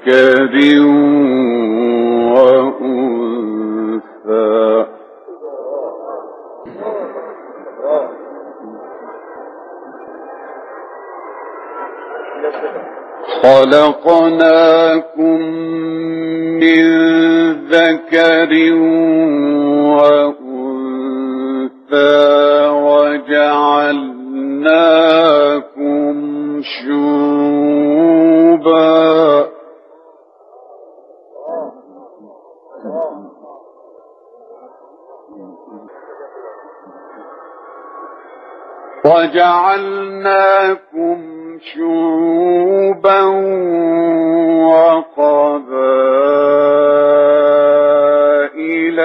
ذكر وأنثى خلقناكم من ذكر وأنثى وجعلناكم شعوبا وقبائل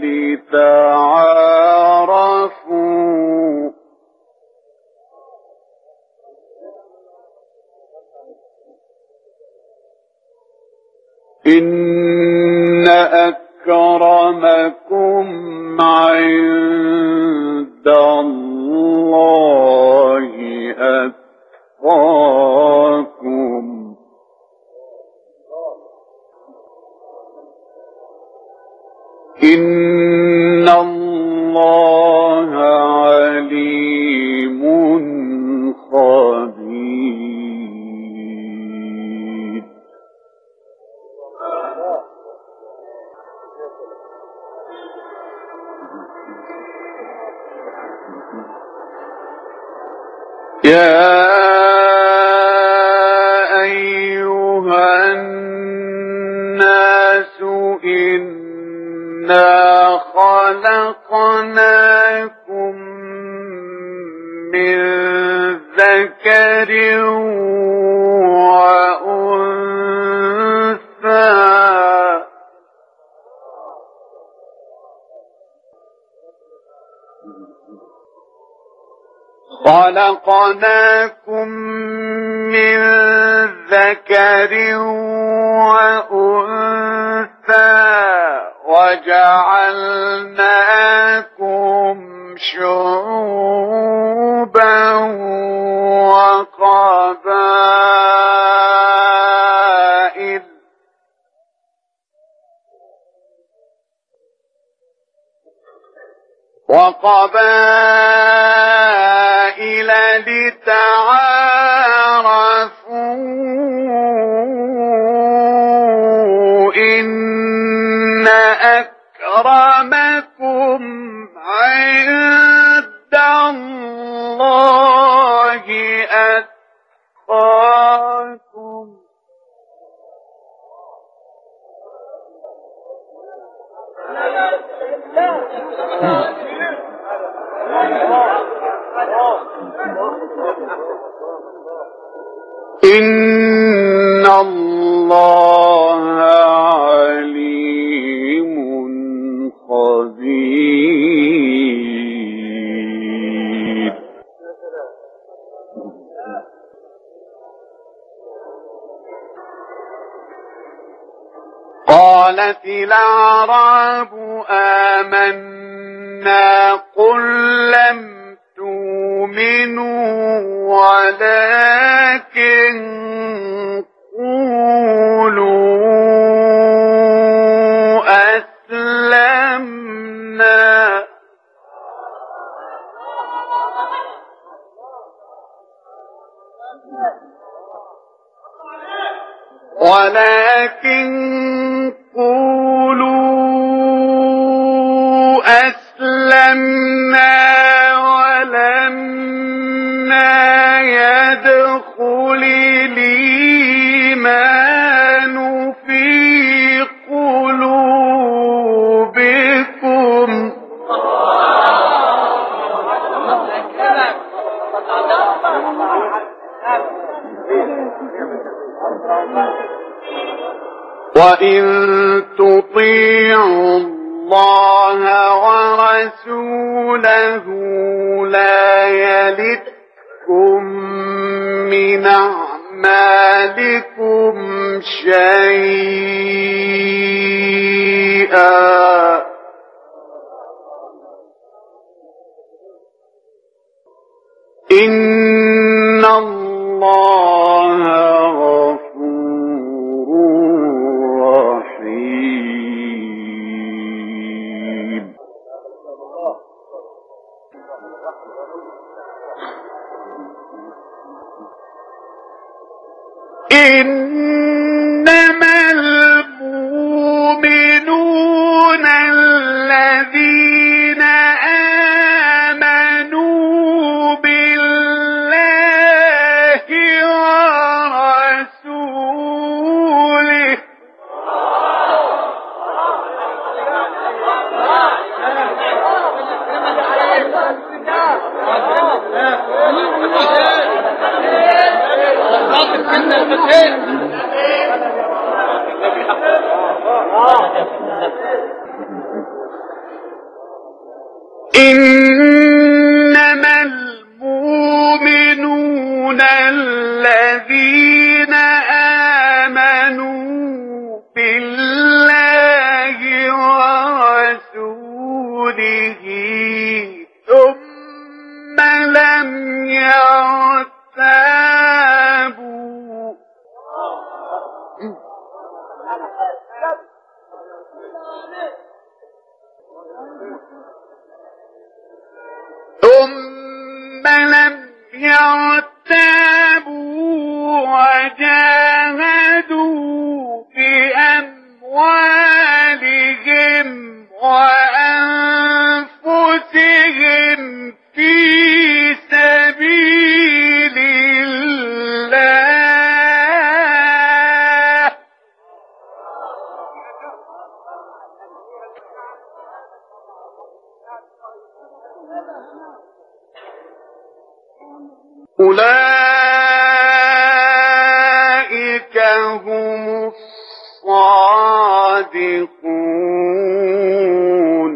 لتعارفوا إن أكرمكم عند الله أتقاكم إن الله عليم خبير. يا أيها الناس إنا خلقناكم من ذكر وأنثى خلقناكم من ذكر وأنثى وجعلناكم شعوبا وقبائل لتعارفوا إن أكرمكم عند الله أتقاكم إن الله عليم خبير. قالت الأعراب آمنا قل لم تؤمنوا ولكن قولوا أسلمنا ولما يدخل الإيمان في قلوبكم وإن تطيعوا الله ورسوله لا يلتكم من أعمالكم شيئا إن الله غفور إنما المؤمنون الذين آمنوا بالله ورسوله ثم لم يرتابوا وجاهدوا بأموالهم وأنفسهم في سبيل الله أولئك هم الصادقون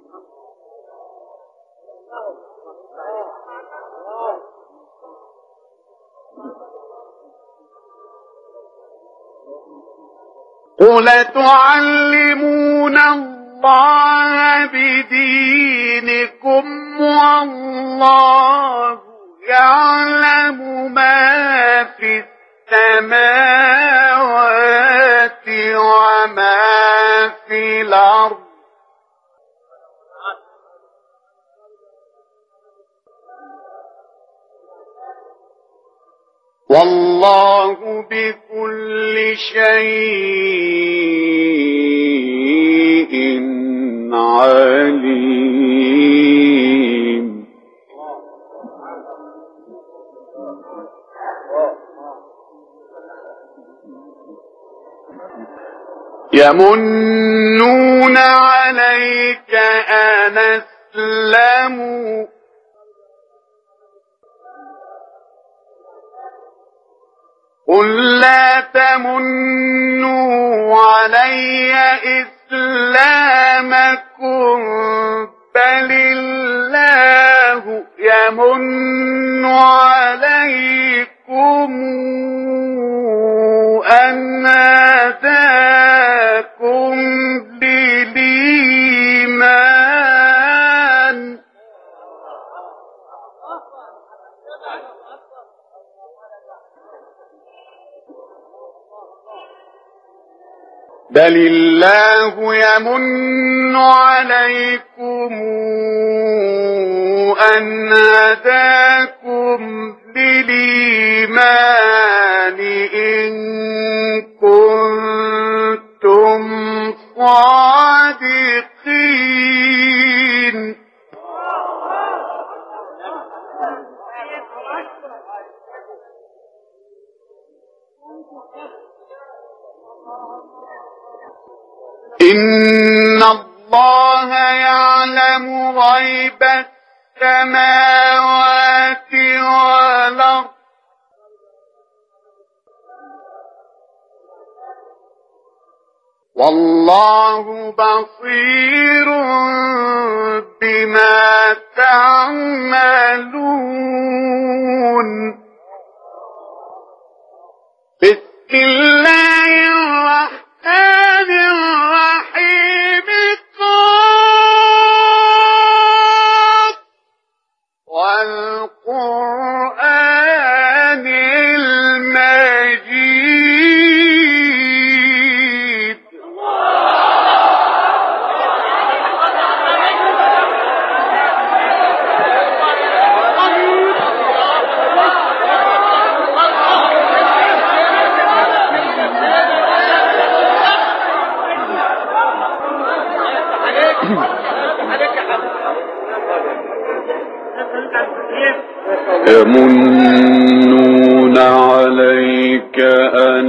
قل تعلمون الله بدينكم والله يعلم ما في السماوات وما في الأرض والله بكل شيء عليم يمنون عليك أن أسلموا قل لا تمنوا علي إسلامكم بل الله يمن عليكم أن هداكم للإيمان بل الله يمن عليكم أن هداكم للإيمان إن كنتم صادقين إن الله يعلم غيب السماوات والأرض والله بصير بما تعملون بسم الله الرحمن الرحيم قاف والقرآن المجيد يمنون عليك أن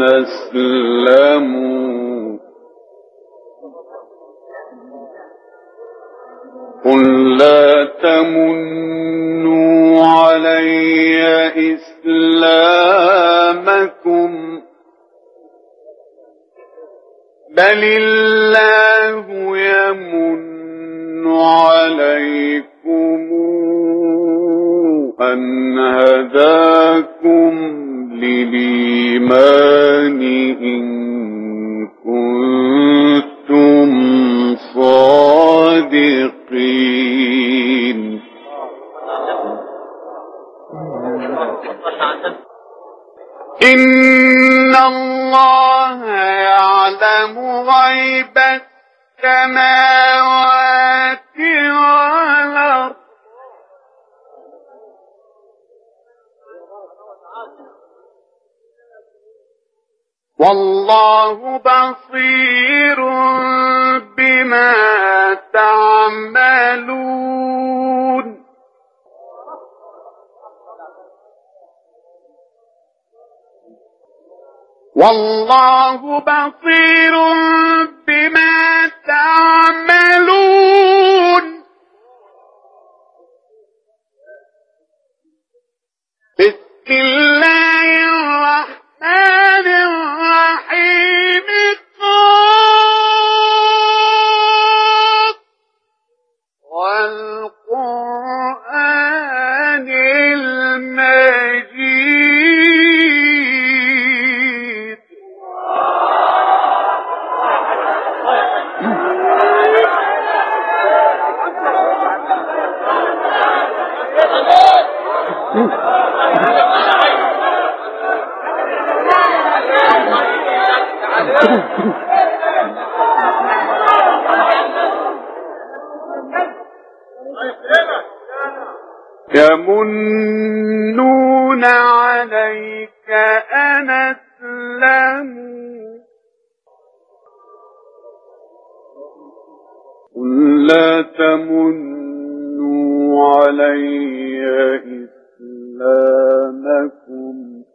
أسلموا قل لا تمنوا علي إسلامكم بل الله يمن عليكم أن هداكم للإيمان إن كنتم صادقين. إن الله يعلم غيب السماوات والأرض والله بصير بما تعملون. والله بصير بما تعملون. بسم الله الرحمن الرحيم. قاف والقرآن المجيد. يمنون عليك أن أسلموا قل لا تمنوا علي إسلامكم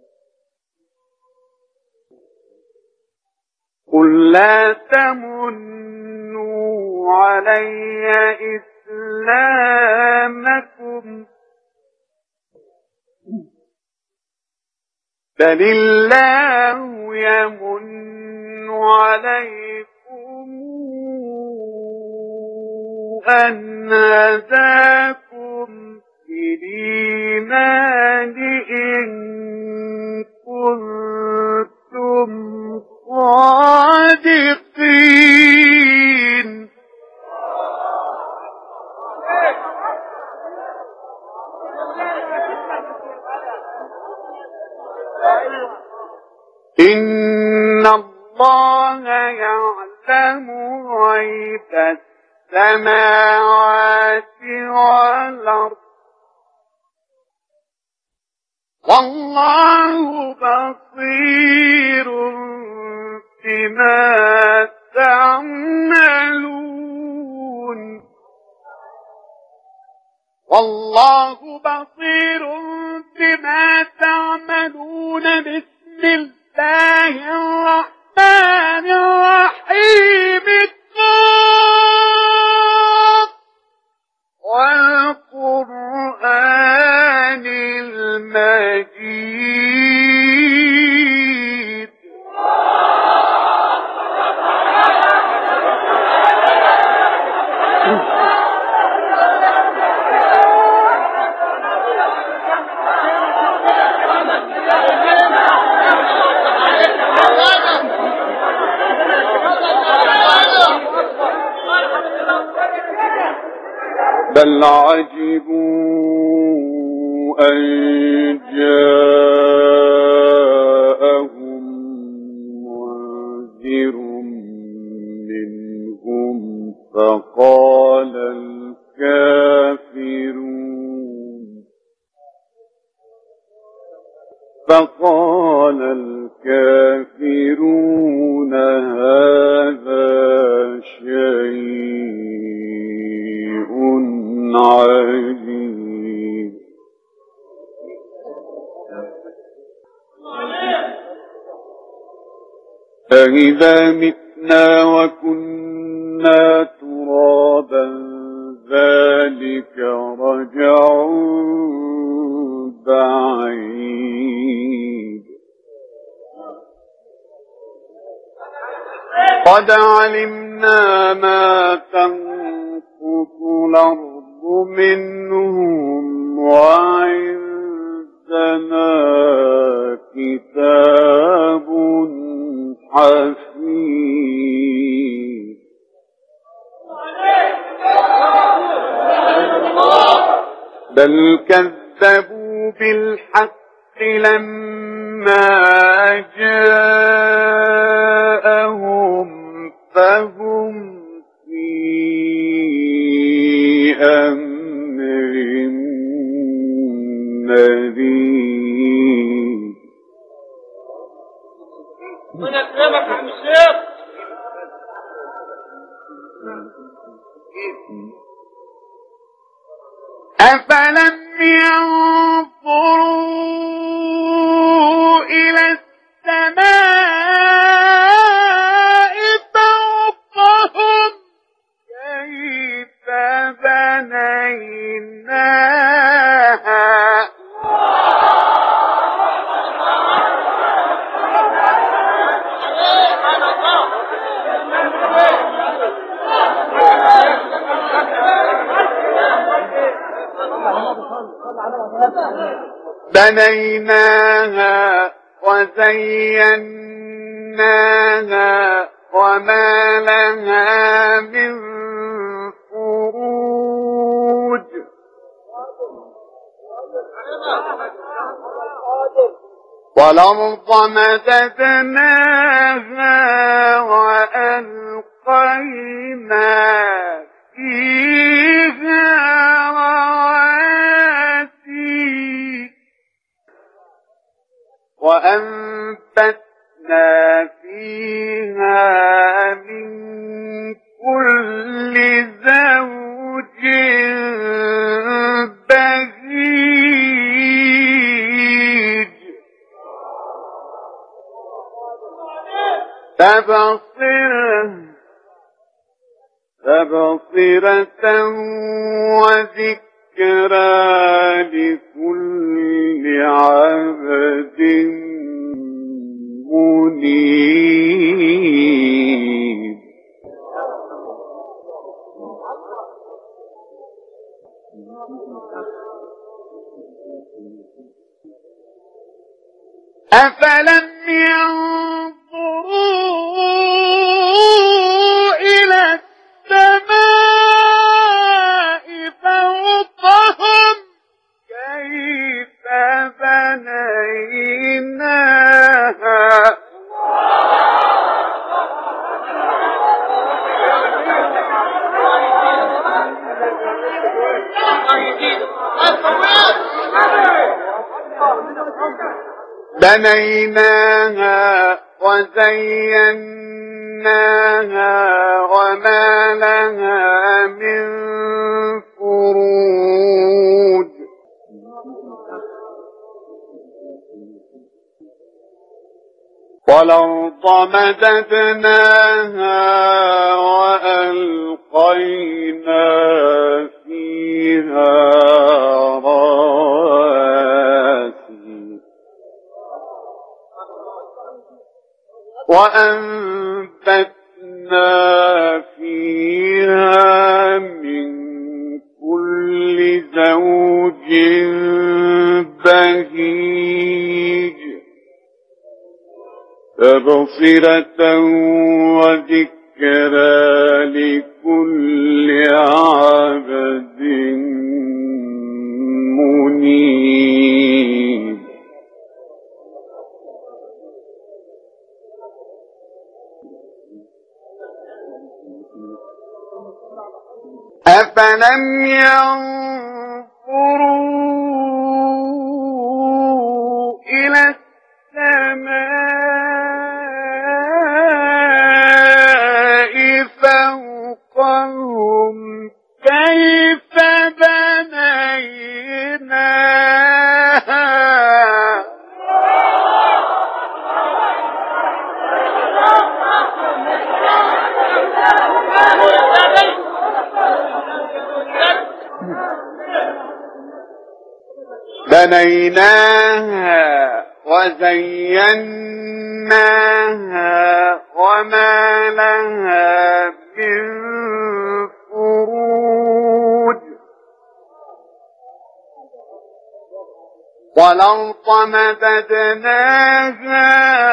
قل لا تمنوا علي إسلامكم بل الله يمن عليكم أن هداكم للإيمان إن كنتم صادقين. إن الله يعلم غيب السماوات والأرض والله بصير بما تعملون. والله بصير بما تعملون. بسم الله الرحمن الرحيم. قاف والقرآن المجيد. بل عجبوا أن جاءهم منذر منهم فقال الكافرون هذا شيء عجيب. أإذا متنا وكنا ترابا ذلك رجع بعيد. قد علمنا ما تنقص الأرض منهم وعندنا كتاب حفيظ بل كذبوا بالحق لما جاءهم فهم في أمر مريض. من أكرمك عم الشيخ. أفلم ينظروا إلى السماء فوقهم كيف بنيناها وزيناها وما لها من فروج والأرض مددناها وألقينا فيها رواسي وأنبتنا فيها من كل زوج بهيج تبصرة وذكرى لكل عبد منيب. أفلم ينظروا إلى السماء فوقهم كيف بنيناها وزيناها وما لها من فروج والأرض مددناها وألقينا فيها رواسي وأنبتنا فيها من كل زوج بهيج تبصرة وذكرى لكل عبد منيب. أفلم ينظروا إلى السماء فوقهم كيف بنيناها وزيناها دَمَّرْنَاهَا وَمَا لَهَا مِن فُرُوجٍ وَالْأَرْضَ مَدَدْنَاهَا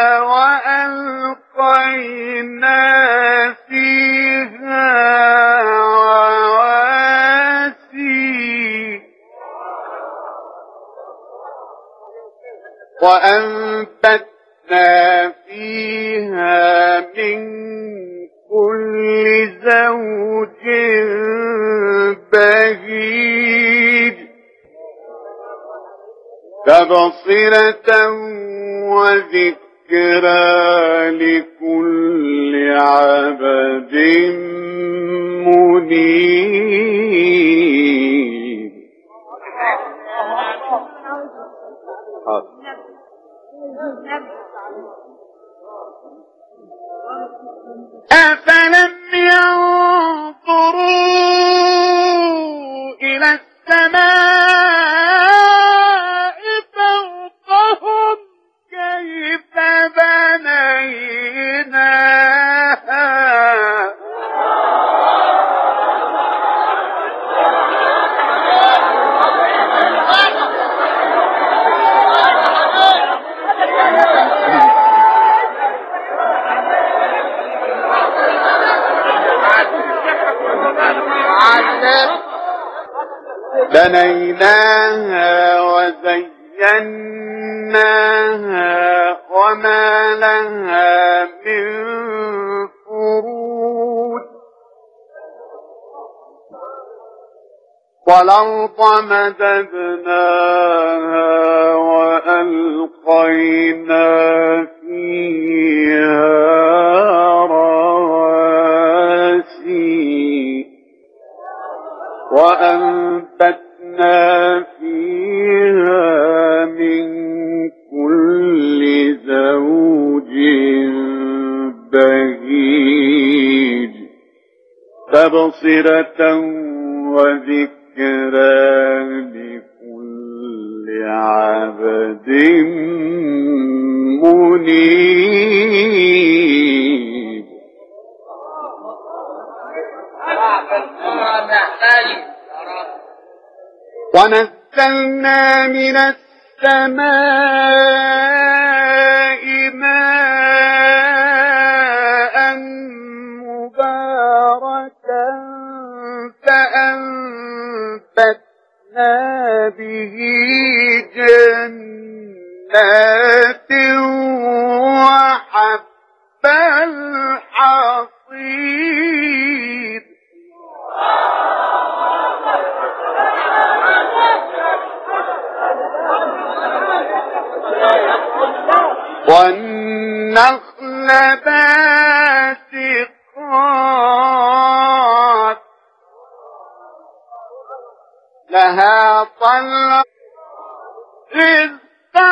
وَأَلْقَيْنَا فِيهَا رواسي وَأَنبَتْنَا فِيهَا مِن كُلِّ زَوْجٍ بَهِيجٍ تَبْصِرَةً وَذِكْرَى لِكُلِّ عَبْدٍ مُنِيبٍ. أَفَلَمْ يَنظُرُوا إِلَى السَّمَاءِ فَوْقَهُمْ كَيْفَ بَنَيْنَاهَا وَزَيَّنَّاهَا وَمَا لَهَا مِن فُرُوجٍ وَالْأَرْضَ مَدَدْنَاهَا وَأَلْقَيْنَا فِيهَا رواسي وَأَنبَتْنَا فِيهَا مِن كُلِّ زَوْجٍ بَهِيجٍ تَبْصِرَةً وَذِكْرَى لِكُلِّ عَبْدٍ مُنِيبٍ. وَنَزَّلْنَا مِنَ السَّمَاءِ مَاءً مُبَارَكًا فَأَنبَتْنَا بِهِ جَنَّاتٍ وَحَبَّ الْحَصِيدِ وَالنَّخْلَ بَاسِقَاتٍ لَهَا طَلْعٌ رِزْقًا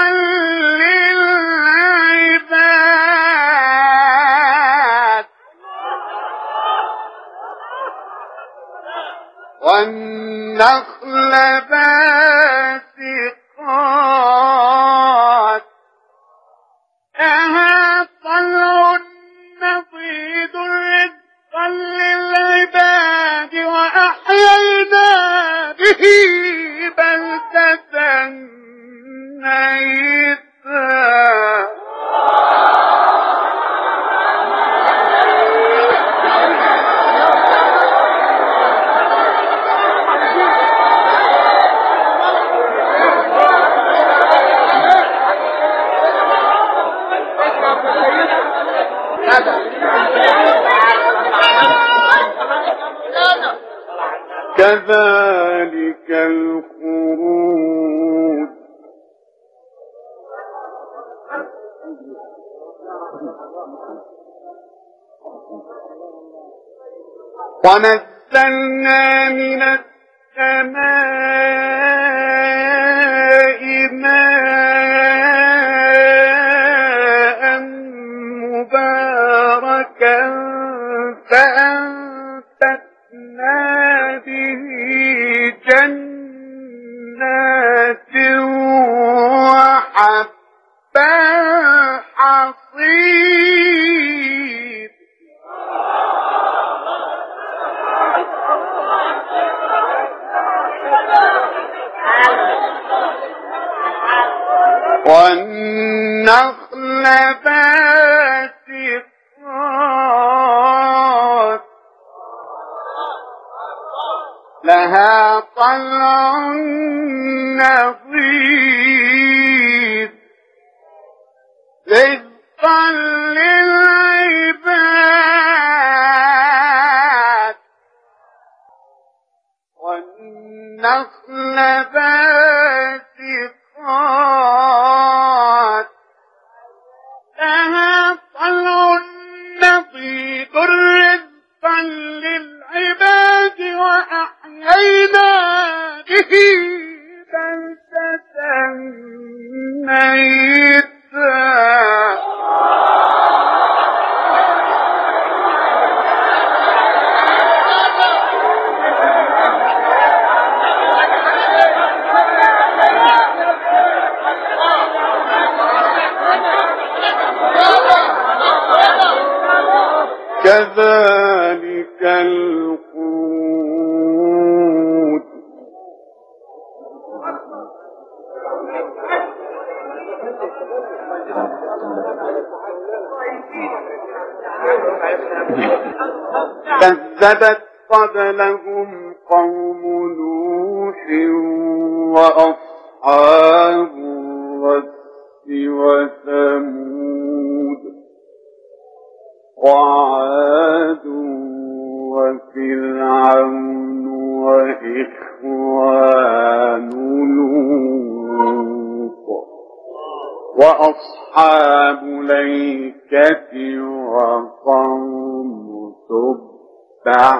لِلْعِبَادِ وَالنَّخْلَ بَاسِقَاتٍ لَهَا طَلْعٌ نَضِيدٌ رِزْقًا لِلْعِبَادِ وَأَحْيَيْنَا بِهِ بَلْدَةً مَيْتًا كذلك الخروج ونزلنا من السماء ماء مباركا فأنبتنا به جنات وحب الحصيد لها طلع نضيد رزقا للعباد والنخل باسقات لها طلع نضيد رزقا للعباد وأحيينا به بلدة ميتا كذلك القوت كذبت قبلهم قوم نوح وأصحاب الرس وثمود وعاد وفرعون وإخوان لوط وأصحاب الأيكة وقوم تبع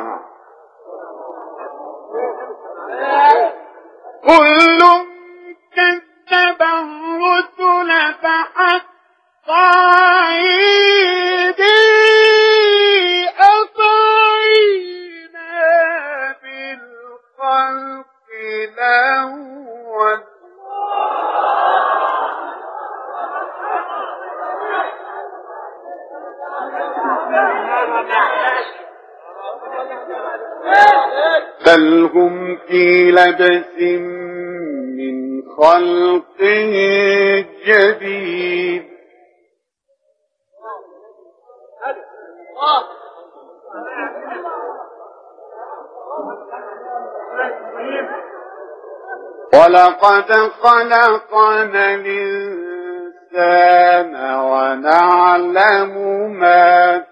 كل كذب الرسل فحق عيدي أطعينا بالخلق الأول بل هم في لبس من خلق جديد ولقد خلقنا الإنسان ونعلم ما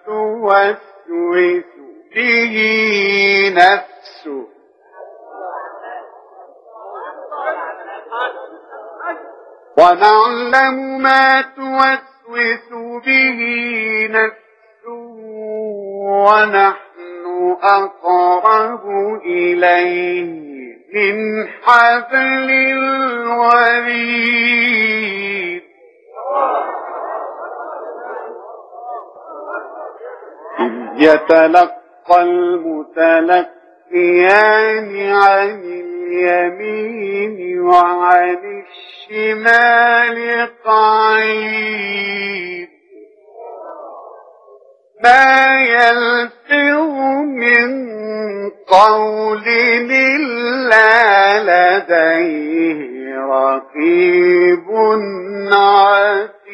توسوس به نفسه ونعلم ما توسوس به نفسه ونحن أقرب إليه من حبل الوريد إذ يتلقى المتلقيان عن اليمين وعن الشمال قعيد ما يلفظ من قول إلا لديه رقيب عتيد